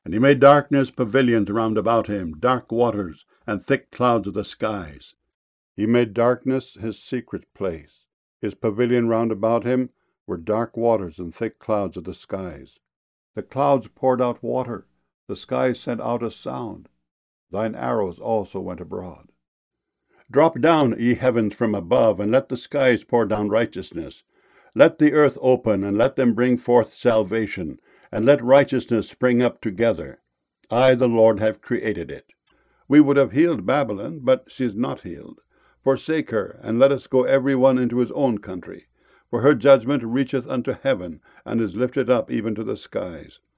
And he made darkness pavilions round about him, dark waters, and thick clouds of the skies. He made darkness his secret place. His pavilion round about him were dark waters and thick clouds of the skies. The clouds poured out water, the skies sent out a sound. Thine arrows also went abroad. Drop down, ye heavens, from above, and let the skies pour down righteousness. Let the earth open, and let them bring forth salvation, and let righteousness spring up together. I, the Lord, have created it. We would have healed Babylon, but she is not healed. Forsake her, and let us go every one into his own country. For her judgment reacheth unto heaven, and is lifted up even to the skies.